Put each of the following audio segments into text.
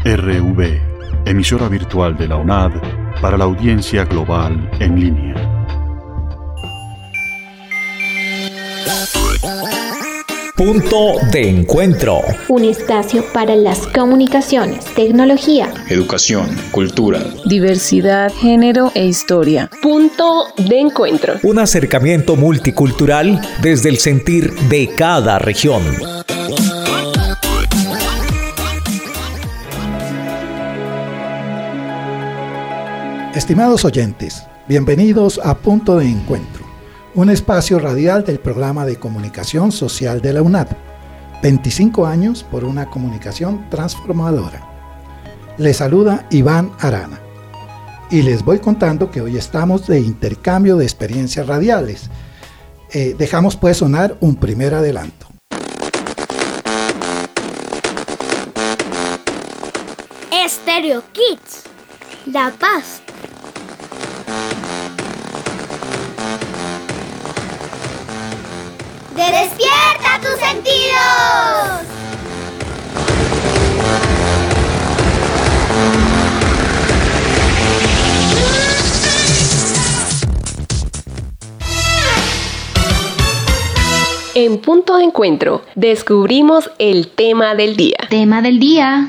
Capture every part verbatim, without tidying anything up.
R V, emisora virtual de la U N A D para la audiencia global en línea. Punto de encuentro. Un espacio para las comunicaciones, tecnología, educación, cultura, diversidad, género e historia. Punto de encuentro. Un acercamiento multicultural desde el sentir de cada región. Estimados oyentes, bienvenidos a Punto de Encuentro, un espacio radial del programa de comunicación social de la U N A D, veinticinco años por una comunicación transformadora. Les saluda Iván Arana y les voy contando que hoy estamos de intercambio de experiencias radiales. Eh, dejamos pues sonar un primer adelanto. Stereo Kids, La Paz. ¡Despierta tus sentidos! En Punto de Encuentro, descubrimos el tema del día. Tema del día.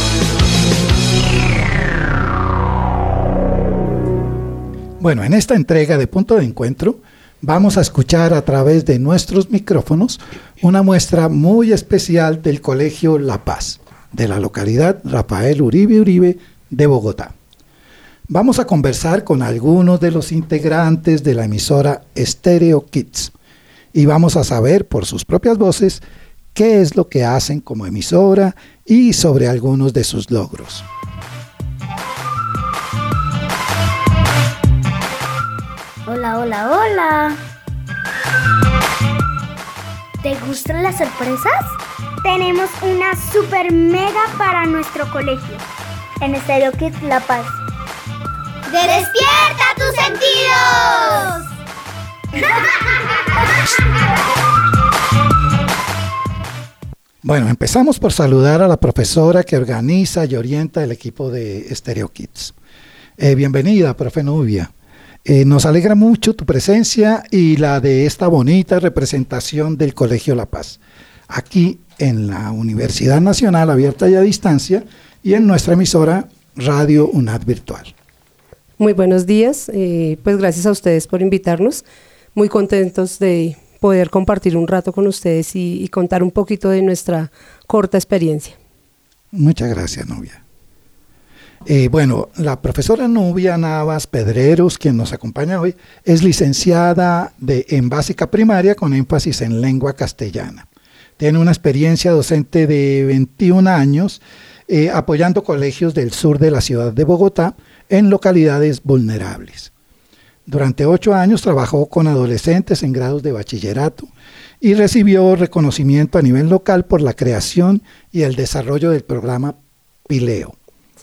Bueno, en esta entrega de Punto de Encuentro vamos a escuchar a través de nuestros micrófonos una muestra muy especial del Colegio La Paz, de la localidad Rafael Uribe Uribe de Bogotá. Vamos a conversar con algunos de los integrantes de la emisora Stereo Kids y vamos a saber por sus propias voces qué es lo que hacen como emisora y sobre algunos de sus logros. Hola, hola, hola. ¿Te gustan las sorpresas? Tenemos una super mega para nuestro colegio, en Stereo Kids La Paz. ¡Despierta tus sentidos! Bueno, empezamos por saludar a la profesora que organiza y orienta el equipo de Stereo Kids. Eh, bienvenida, profe Nubia. Eh, nos alegra mucho tu presencia y la de esta bonita representación del Colegio La Paz, aquí en la Universidad Nacional Abierta y a Distancia y en nuestra emisora Radio U N A D Virtual. Muy buenos días, eh, pues gracias a ustedes por invitarnos, muy contentos de poder compartir un rato con ustedes y, y contar un poquito de nuestra corta experiencia. Muchas gracias, Nubia. Eh, bueno, la profesora Nubia Navas Pedreros, quien nos acompaña hoy, es licenciada de, en básica primaria con énfasis en lengua castellana. Tiene una experiencia docente de veintiún años eh, apoyando colegios del sur de la ciudad de Bogotá en localidades vulnerables. Durante ocho años trabajó con adolescentes en grados de bachillerato y recibió reconocimiento a nivel local por la creación y el desarrollo del programa Pileo.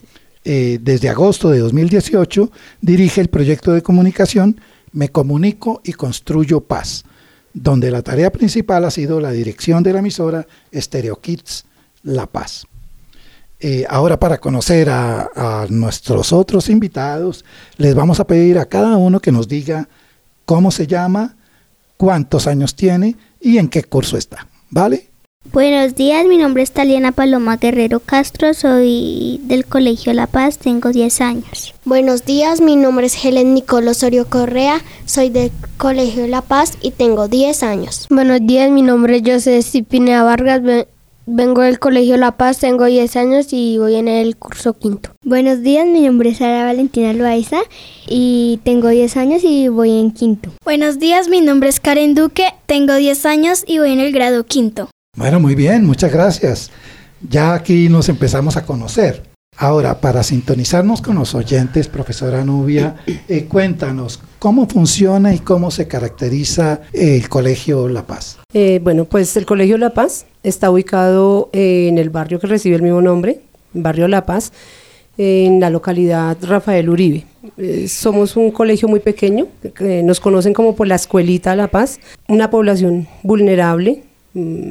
Eh, desde agosto de dos mil dieciocho dirige el proyecto de comunicación Me Comunico y Construyo Paz, donde la tarea principal ha sido la dirección de la emisora Stereo Kids La Paz. Eh, ahora, para conocer a, a nuestros otros invitados, les vamos a pedir a cada uno que nos diga cómo se llama, cuántos años tiene y en qué curso está, ¿vale? Buenos días, mi nombre es Taliana Paloma Guerrero Castro, soy del Colegio La Paz, tengo diez años. Buenos días, mi nombre es Helen Nicole Osorio Correa, soy del Colegio La Paz y tengo diez años. Buenos días, mi nombre es José Cipinea Vargas, vengo del Colegio La Paz, tengo diez años y voy en el curso quinto. Buenos días, mi nombre es Sara Valentina Loaiza y tengo diez años y voy en quinto. Buenos días, mi nombre es Karen Duque, tengo diez años y voy en el grado quinto. Bueno, muy bien, muchas gracias. Ya aquí nos empezamos a conocer. Ahora, para sintonizarnos con los oyentes, profesora Nubia, eh, cuéntanos, ¿cómo funciona y cómo se caracteriza el Colegio La Paz? Eh, bueno, pues el Colegio La Paz está ubicado eh, en el barrio que recibe el mismo nombre, Barrio La Paz, eh, en la localidad Rafael Uribe. Eh, somos un colegio muy pequeño, eh, nos conocen como por la Escuelita La Paz, una población vulnerable, mmm,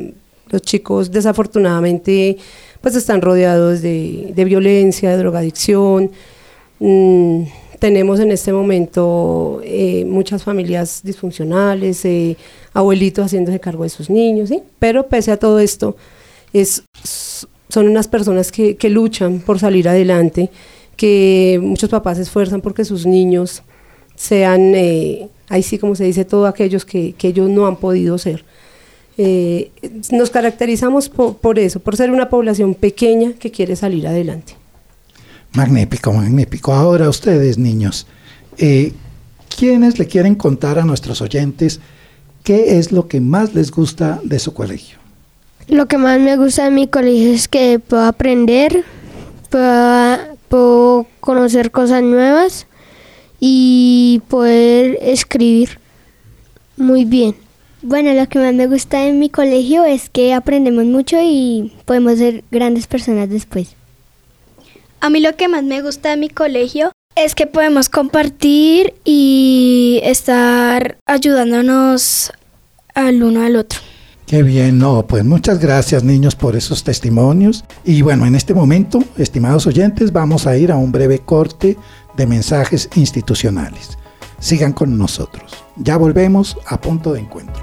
Los chicos desafortunadamente pues están rodeados de, de violencia, de drogadicción. Mm, tenemos en este momento eh, muchas familias disfuncionales, eh, abuelitos haciéndose cargo de sus niños, ¿sí? Pero pese a todo esto, es, son unas personas que, que luchan por salir adelante, que muchos papás se esfuerzan porque sus niños sean, eh, ahí sí como se dice, todos aquellos que, que ellos no han podido ser. Eh, nos caracterizamos por, por eso, por ser una población pequeña que quiere salir adelante. Magnífico, magnífico. Ahora ustedes, niños, eh, ¿quiénes le quieren contar a nuestros oyentes qué es lo que más les gusta de su colegio? Lo que más me gusta de mi colegio es que puedo aprender, puedo, puedo conocer cosas nuevas y poder escribir muy bien. Bueno, lo que más me gusta de mi colegio es que aprendemos mucho y podemos ser grandes personas después. A mí lo que más me gusta de mi colegio es que podemos compartir y estar ayudándonos al uno al otro. Qué bien, no, pues muchas gracias, niños, por esos testimonios. Y bueno, en este momento, estimados oyentes, vamos a ir a un breve corte de mensajes institucionales. Sigan con nosotros. Ya volvemos a Punto de Encuentro.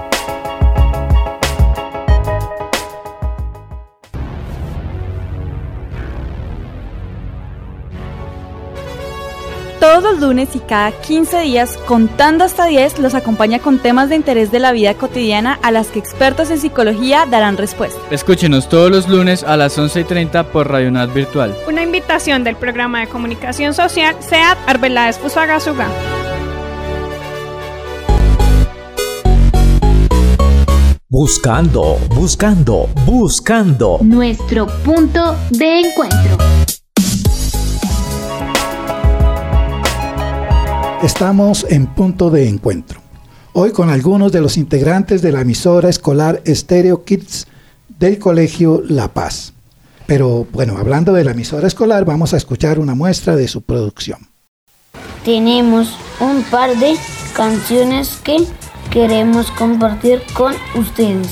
Todos los lunes y cada quince días, Contando hasta diez, los acompaña con temas de interés de la vida cotidiana a las que expertos en psicología darán respuesta. Escúchenos todos los lunes a las once y treinta por Radio Unad Virtual. Una invitación del programa de comunicación social SEAT Arbeláez Fusagasugá. Buscando, buscando, buscando. Nuestro punto de encuentro. Estamos en Punto de Encuentro. Hoy con algunos de los integrantes de la emisora escolar Stereo Kids del Colegio La Paz. Pero bueno, hablando de la emisora escolar, vamos a escuchar una muestra de su producción. Tenemos un par de canciones que queremos compartir con ustedes.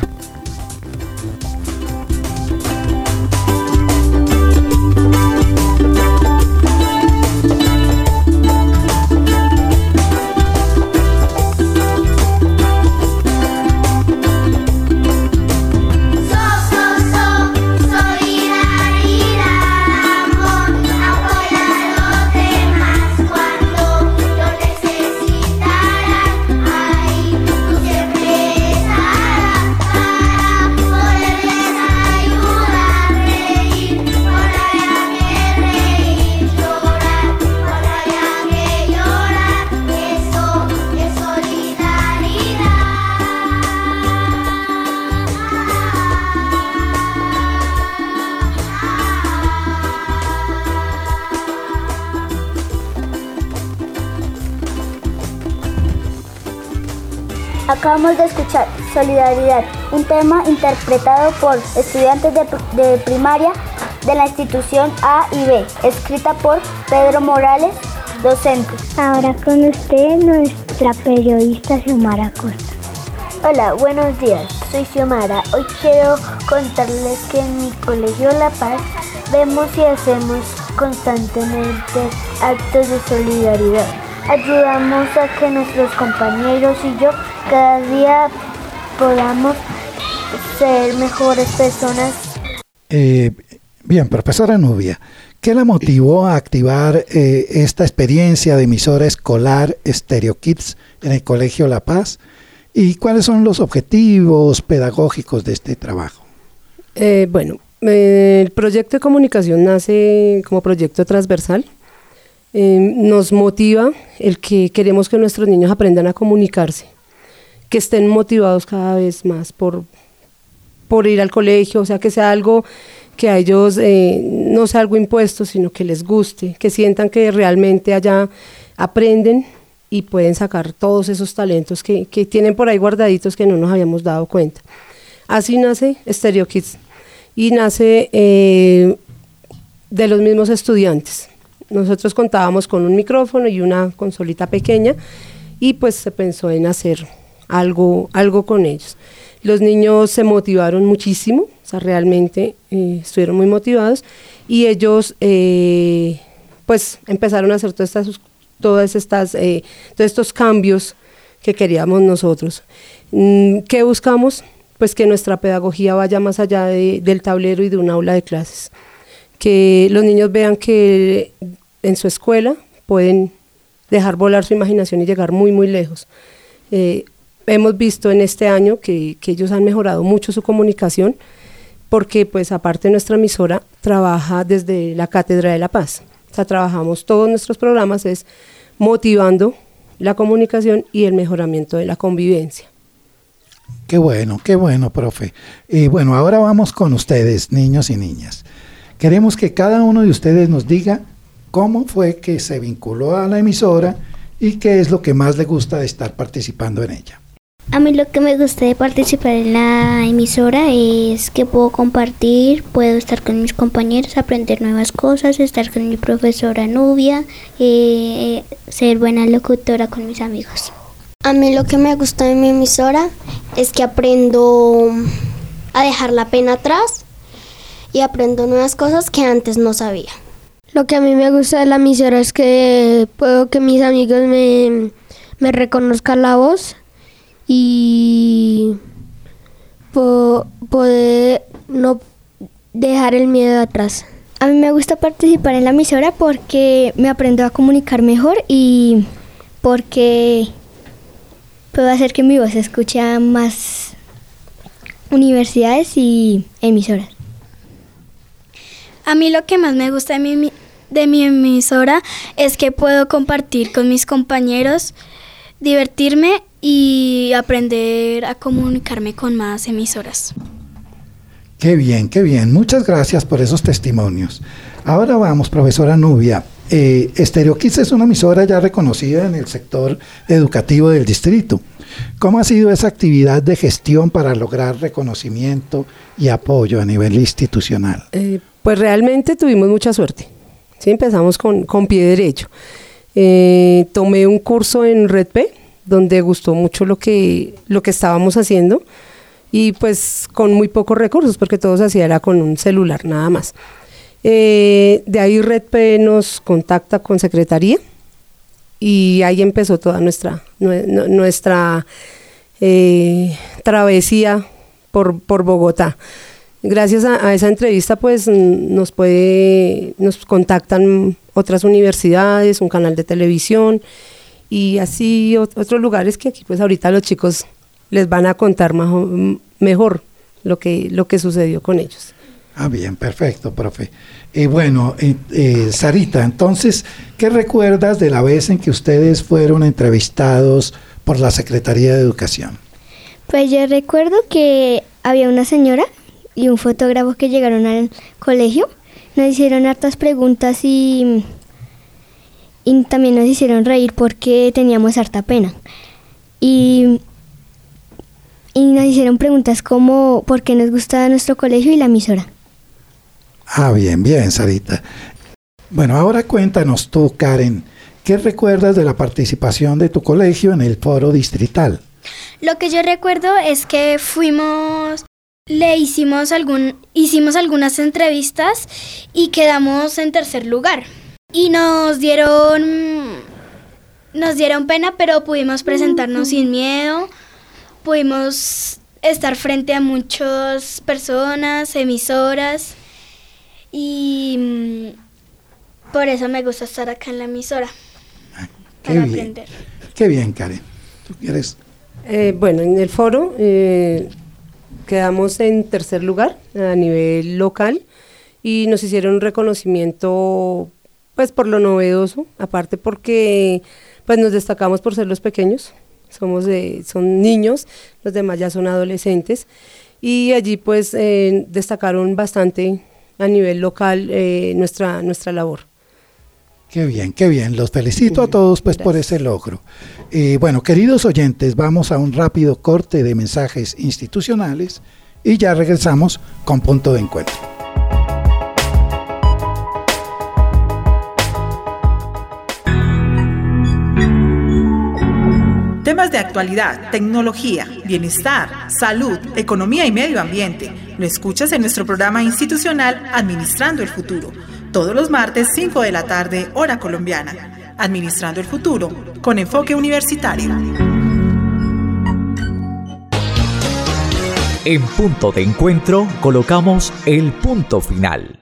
Acabamos de escuchar Solidaridad, un tema interpretado por estudiantes de, de primaria de la institución A y B, escrita por Pedro Morales, docente. Ahora con usted, nuestra periodista Xiomara Costa. Hola, buenos días, soy Xiomara. Hoy quiero contarles que en mi colegio La Paz vemos y hacemos constantemente actos de solidaridad. Ayudamos a que nuestros compañeros y yo cada día podamos ser mejores personas. Eh, bien, profesora Nubia, ¿qué la motivó a activar eh, esta experiencia de emisora escolar Stereo Kids en el Colegio La Paz? ¿Y cuáles son los objetivos pedagógicos de este trabajo? Eh, bueno, eh, el proyecto de comunicación nace como proyecto transversal. Eh, nos motiva el que queremos que nuestros niños aprendan a comunicarse, que estén motivados cada vez más por, por ir al colegio, o sea, que sea algo que a ellos eh, no sea algo impuesto, sino que les guste, que sientan que realmente allá aprenden y pueden sacar todos esos talentos que, que tienen por ahí guardaditos que no nos habíamos dado cuenta. Así nace Stereo Kids y nace eh, de los mismos estudiantes. Nosotros contábamos con un micrófono y una consolita pequeña y pues se pensó en hacer algo, algo con ellos. Los niños se motivaron muchísimo, o sea, realmente eh, estuvieron muy motivados y ellos eh, pues empezaron a hacer todas estas, todas estas, eh, todos estos cambios que queríamos nosotros. ¿Qué buscamos? Pues que nuestra pedagogía vaya más allá de, del tablero y de un aula de clases. Que los niños vean que en su escuela pueden dejar volar su imaginación y llegar muy, muy lejos. Eh, hemos visto en este año que, que ellos han mejorado mucho su comunicación porque, pues, aparte nuestra emisora trabaja desde la Cátedra de la Paz. O sea, trabajamos todos nuestros programas es motivando la comunicación y el mejoramiento de la convivencia. Qué bueno, qué bueno, profe. Y bueno, ahora vamos con ustedes, niños y niñas. Queremos que cada uno de ustedes nos diga cómo fue que se vinculó a la emisora y qué es lo que más le gusta de estar participando en ella. A mí lo que me gusta de participar en la emisora es que puedo compartir, puedo estar con mis compañeros, aprender nuevas cosas, estar con mi profesora Nubia, eh, ser buena locutora con mis amigos. A mí lo que me gusta de mi emisora es que aprendo a dejar la pena atrás y aprendo nuevas cosas que antes no sabía. Lo que a mí me gusta de la emisora es que puedo que mis amigos me, me reconozcan la voz y po- poder no dejar el miedo atrás. A mí me gusta participar en la emisora porque me aprendo a comunicar mejor y porque puedo hacer que mi voz se escuche a más universidades y emisoras. A mí lo que más me gusta de mi, de mi emisora es que puedo compartir con mis compañeros, divertirme y aprender a comunicarme con más emisoras. Qué bien, qué bien. Muchas gracias por esos testimonios. Ahora vamos, profesora Nubia. Eh, Estéreo Kids es una emisora ya reconocida en el sector educativo del distrito. ¿Cómo ha sido esa actividad de gestión para lograr reconocimiento y apoyo a nivel institucional? Eh, pues realmente tuvimos mucha suerte. ¿Sí? Empezamos con, con pie derecho. Eh, tomé un curso en Red P, donde gustó mucho lo que, lo que estábamos haciendo y pues con muy pocos recursos, porque todo se hacía era con un celular, nada más. Eh, de ahí Red P nos contacta con Secretaría y ahí empezó toda nuestra, nuestra eh, travesía por, por Bogotá. Gracias a, a esa entrevista pues nos puede, nos contactan otras universidades, un canal de televisión y así otros lugares que aquí pues ahorita los chicos les van a contar más, mejor lo que, lo que sucedió con ellos. Ah, bien, perfecto, profe. Y eh, bueno, eh, eh, Sarita, entonces, ¿qué recuerdas de la vez en que ustedes fueron entrevistados por la Secretaría de Educación? Pues yo recuerdo que había una señora y un fotógrafo que llegaron al colegio, nos hicieron hartas preguntas y, y también nos hicieron reír porque teníamos harta pena. Y, y nos hicieron preguntas como por qué nos gustaba nuestro colegio y la emisora. Ah, bien, bien, Sarita. Bueno, ahora cuéntanos tú, Karen, ¿qué recuerdas de la participación de tu colegio en el foro distrital? Lo que yo recuerdo es que fuimos, le hicimos algún, hicimos algunas entrevistas y quedamos en tercer lugar. Y nos dieron, nos dieron pena, pero pudimos presentarnos sin miedo, pudimos estar frente a muchas personas, emisoras. Y por eso me gusta estar acá en la emisora, ah, para bien. aprender. Qué bien, Karen. ¿Tú quieres? Eh, bueno, en el foro eh, quedamos en tercer lugar a nivel local y nos hicieron un reconocimiento pues por lo novedoso, aparte porque pues nos destacamos por ser los pequeños, somos de, son niños, los demás ya son adolescentes y allí pues eh, destacaron bastante a nivel local eh, nuestra, nuestra labor. Qué bien, qué bien. Los felicito a todos pues por ese logro. Eh, bueno, queridos oyentes, vamos a un rápido corte de mensajes institucionales y ya regresamos con Punto de Encuentro. Temas de actualidad, tecnología, bienestar, salud, economía y medio ambiente. Lo escuchas en nuestro programa institucional Administrando el Futuro, todos los martes cinco de la tarde, hora colombiana. Administrando el Futuro, con enfoque universitario. En Punto de Encuentro colocamos el punto final.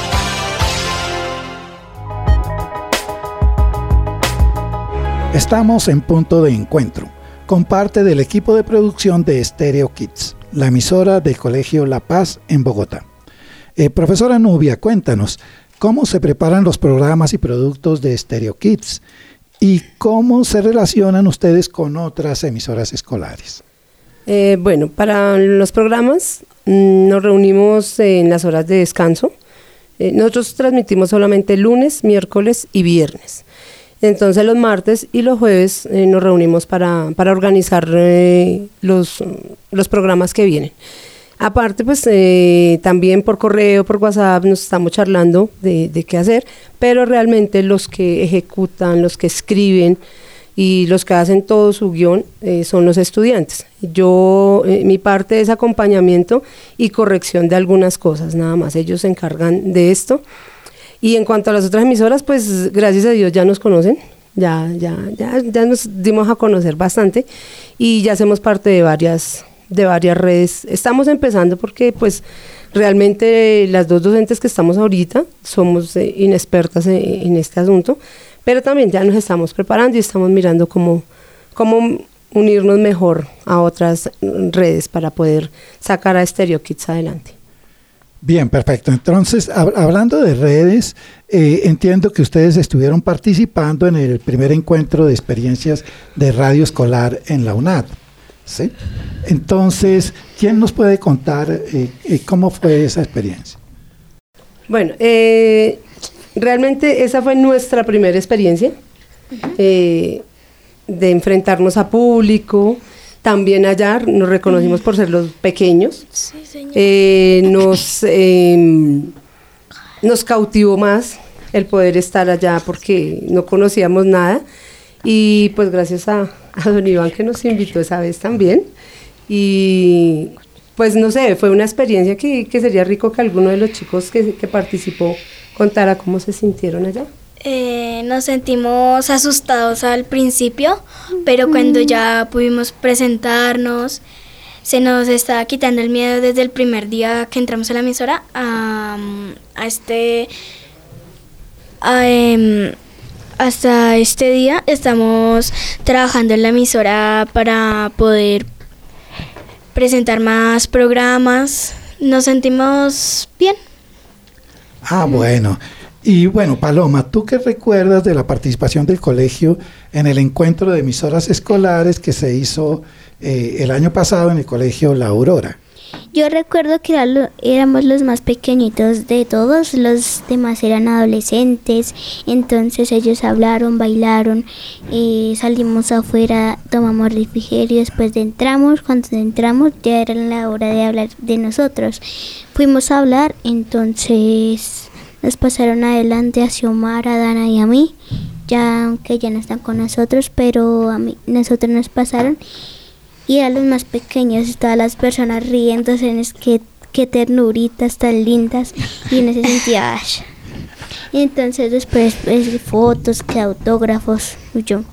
Estamos en Punto de Encuentro, con parte del equipo de producción de Stereo Kids, la emisora del Colegio La Paz en Bogotá. Eh, profesora Nubia, cuéntanos, ¿cómo se preparan los programas y productos de Stereo Kids? ¿Y cómo se relacionan ustedes con otras emisoras escolares? Eh, bueno, para los programas mmm, nos reunimos en las horas de descanso. Eh, nosotros transmitimos solamente lunes, miércoles y viernes. Entonces los martes y los jueves eh, nos reunimos para, para organizar eh, los, los programas que vienen. Aparte, pues eh, también por correo, por WhatsApp nos estamos charlando de, de qué hacer, pero realmente los que ejecutan, los que escriben y los que hacen todo su guión eh, son los estudiantes. Yo, eh, mi parte es acompañamiento y corrección de algunas cosas, nada más. Ellos se encargan de esto. Y en cuanto a las otras emisoras, pues gracias a Dios ya nos conocen, ya, ya, ya, ya nos dimos a conocer bastante y ya hacemos parte de varias, de varias redes. Estamos empezando porque pues realmente las dos docentes que estamos ahorita somos eh, inexpertas en, en este asunto, pero también ya nos estamos preparando y estamos mirando cómo, cómo unirnos mejor a otras redes para poder sacar a Stereo Kids adelante. Bien, perfecto. Entonces, hab- hablando de redes, eh, entiendo que ustedes estuvieron participando en el primer encuentro de experiencias de radio escolar en la UNAD, ¿sí? Entonces, ¿quién nos puede contar eh, eh, cómo fue esa experiencia? Bueno, eh, realmente esa fue nuestra primera experiencia eh, de enfrentarnos a público. También allá nos reconocimos por ser los pequeños, sí, eh, nos, eh, nos cautivó más el poder estar allá porque no conocíamos nada y pues gracias a, a don Iván que nos invitó esa vez también y pues no sé, fue una experiencia que, que sería rico que alguno de los chicos que, que participó contara cómo se sintieron allá. Eh, nos sentimos asustados al principio, pero cuando ya pudimos presentarnos, se nos estaba quitando el miedo desde el primer día que entramos a la emisora a, a este a, eh, hasta este día estamos trabajando en la emisora para poder presentar más programas. Nos sentimos bien. Ah, bueno. Y bueno, Paloma, ¿tú qué recuerdas de la participación del colegio en el encuentro de emisoras escolares que se hizo eh, el año pasado en el colegio La Aurora? Yo recuerdo que era lo, éramos los más pequeñitos de todos, los demás eran adolescentes, entonces ellos hablaron, bailaron, eh, salimos afuera, tomamos refrigerio, después de entramos, cuando entramos ya era la hora de hablar de nosotros. Fuimos a hablar, entonces nos pasaron adelante a Xiomara, a Dana y a mí, ya aunque ya no están con nosotros, pero a mí, nosotros nos pasaron y eran los más pequeños y todas las personas riéndose, en es que qué ternuritas tan lindas y uno se sentía ay. Y entonces después pues, fotos, que autógrafos, yo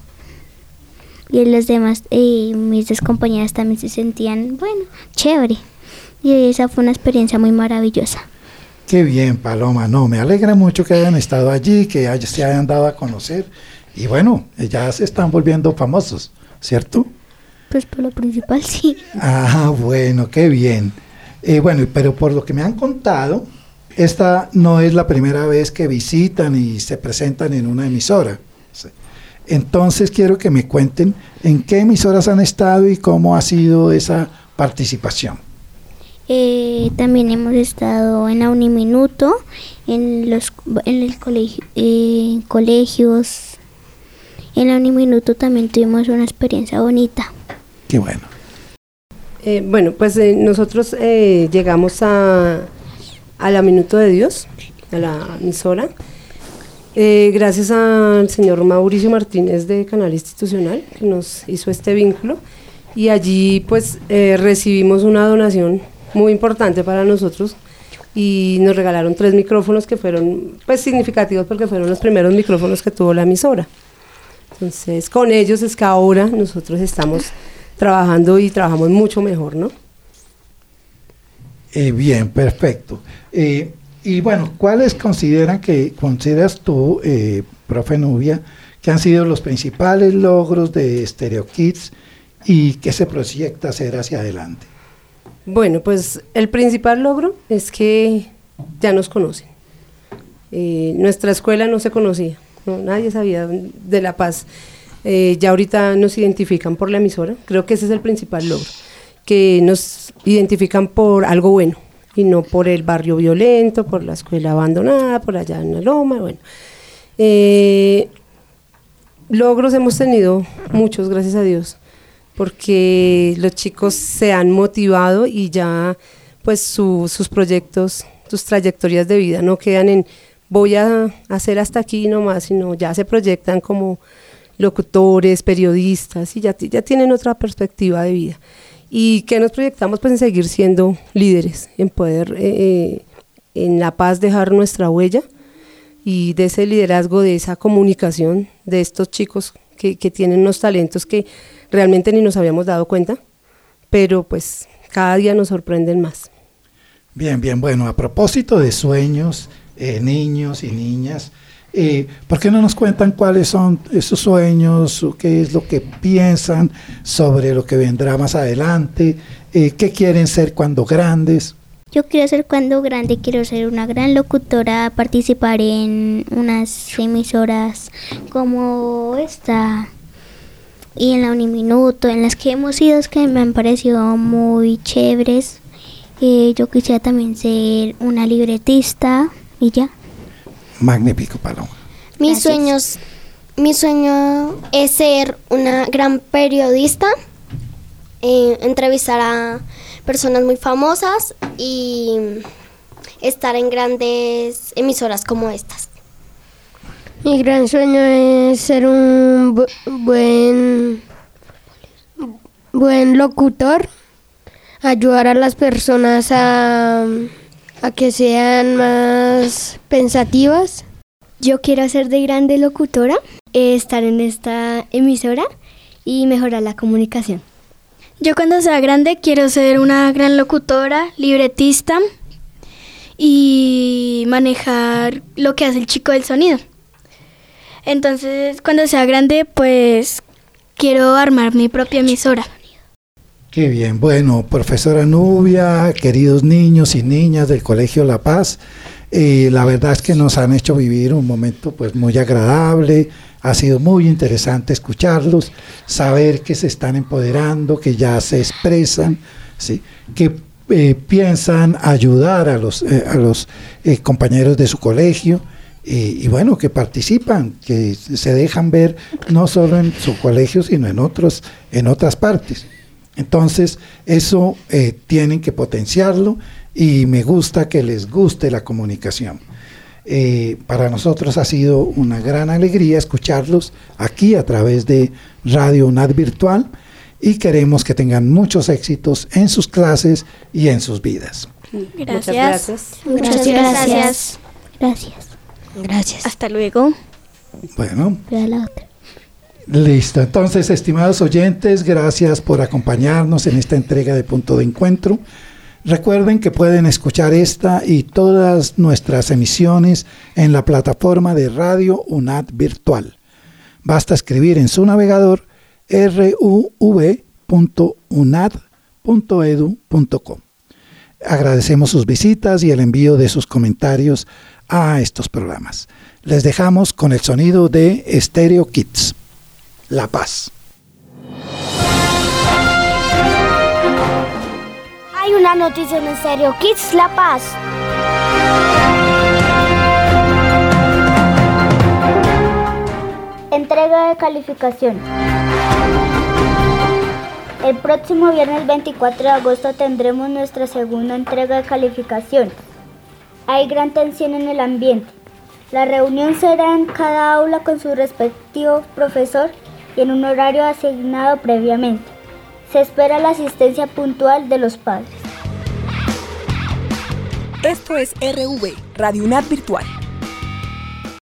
y los demás, eh, mis dos compañeras también se sentían, bueno, chévere, y esa fue una experiencia muy maravillosa. Qué bien, Paloma, no, me alegra mucho que hayan estado allí, que hay- se hayan dado a conocer y bueno, ya se están volviendo famosos, ¿cierto? Pues por lo principal sí. Ah, bueno, qué bien. Eh, bueno, pero por lo que me han contado, esta no es la primera vez que visitan y se presentan en una emisora. Sí. Entonces quiero que me cuenten en qué emisoras han estado y cómo ha sido esa participación. Eh, también hemos estado en la Uniminuto, en los en el colegio, eh, colegios. En la Uniminuto también tuvimos una experiencia bonita. Qué bueno. Eh, bueno, pues eh, nosotros eh, llegamos a, a la Minuto de Dios, a la emisora. Eh, gracias al señor Mauricio Martínez de Canal Institucional, que nos hizo este vínculo, y allí pues eh, recibimos una donación muy importante para nosotros, y nos regalaron tres micrófonos que fueron pues significativos porque fueron los primeros micrófonos que tuvo la emisora. Entonces con ellos es que ahora nosotros estamos trabajando y trabajamos mucho mejor, ¿no? Eh, bien, perfecto. Eh, y bueno, ¿cuáles consideran que, consideras tú, eh, profe Nubia, que han sido los principales logros de Stereo Kids y qué se proyecta hacer hacia adelante? Bueno, pues el principal logro es que ya nos conocen. Eh, nuestra escuela no se conocía, no, nadie sabía de La Paz. Eh, ya ahorita nos identifican por la emisora, creo que ese es el principal logro, que nos identifican por algo bueno y no por el barrio violento, por la escuela abandonada, por allá en la loma, bueno. Eh, logros hemos tenido muchos, gracias a Dios, porque los chicos se han motivado y ya pues su, sus proyectos, sus trayectorias de vida no quedan en voy a hacer hasta aquí nomás, sino ya se proyectan como locutores, periodistas y ya, ya tienen otra perspectiva de vida. ¿Y qué nos proyectamos? Pues en seguir siendo líderes, en poder eh, en La Paz dejar nuestra huella y de ese liderazgo, de esa comunicación de estos chicos que, que tienen unos talentos que realmente ni nos habíamos dado cuenta, pero pues cada día nos sorprenden más. Bien, bien, bueno, a propósito de sueños, eh, niños y niñas, eh, ¿por qué no nos cuentan cuáles son esos sueños, qué es lo que piensan sobre lo que vendrá más adelante, eh, qué quieren ser cuando grandes? Yo quiero ser cuando grande, quiero ser una gran locutora, participar en unas emisoras como esta y en la Uniminuto, en las que hemos ido, que me han parecido muy chéveres. Eh, yo quisiera también ser una libretista y ya. Magnífico, Paloma. Mis sueños, mi sueño es ser una gran periodista, eh, entrevistar a personas muy famosas y estar en grandes emisoras como estas. Mi gran sueño es ser un bu- buen, buen locutor, ayudar a las personas a, a que sean más pensativas. Yo quiero ser de grande locutora, eh, estar en esta emisora y mejorar la comunicación. Yo cuando sea grande quiero ser una gran locutora, libretista y manejar lo que hace el chico del sonido. Entonces, cuando sea grande, pues quiero armar mi propia emisora. Qué bien, bueno, profesora Nubia, queridos niños y niñas del Colegio La Paz, eh, la verdad es que nos han hecho vivir un momento pues muy agradable, ha sido muy interesante escucharlos, saber que se están empoderando, que ya se expresan, ¿sí? que eh, piensan ayudar a los, eh, a los eh, compañeros de su colegio, y, y bueno, que participan, que se dejan ver no solo en su colegio, sino en otros, en otras partes. Entonces, eso eh, tienen que potenciarlo y me gusta que les guste la comunicación. Eh, para nosotros ha sido una gran alegría escucharlos aquí a través de Radio UNAD Virtual y queremos que tengan muchos éxitos en sus clases y en sus vidas. Gracias. Muchas gracias. Muchas gracias. Gracias. Gracias. Hasta luego. Bueno. Voy a la otra. Listo, entonces, estimados oyentes, gracias por acompañarnos en esta entrega de Punto de Encuentro. Recuerden que pueden escuchar esta y todas nuestras emisiones en la plataforma de Radio UNAD Virtual. Basta escribir en su navegador r u v punto unad punto e d u punto co. Agradecemos sus visitas y el envío de sus comentarios a estos programas. Les dejamos con el sonido de Stereo Kids. La Paz. Hay una noticia en Stereo Kids La Paz. Entrega de calificación. El próximo viernes veinticuatro de agosto tendremos nuestra segunda entrega de calificación. Hay gran tensión en el ambiente. La reunión será en cada aula con su respectivo profesor y en un horario asignado previamente. Se espera la asistencia puntual de los padres. Esto es R V, Radio UNAD Virtual.